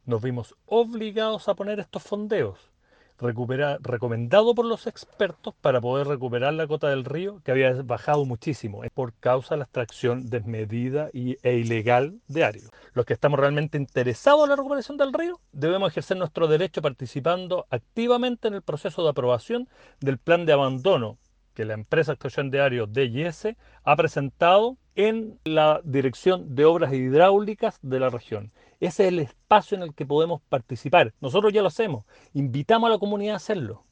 nos vimos obligados a poner estos fondeos, recomendado por los expertos para poder recuperar la cota del río que había bajado muchísimo por causa de la extracción desmedida e ilegal de árido. Los que estamos realmente interesados en la recuperación del río debemos ejercer nuestro derecho participando activamente en el proceso de aprobación del plan de abandono que la empresa de extracción de árido DIS ha presentado en la Dirección de Obras Hidráulicas de la región. Ese es el espacio en el que podemos participar. Nosotros ya lo hacemos. Invitamos a la comunidad a hacerlo.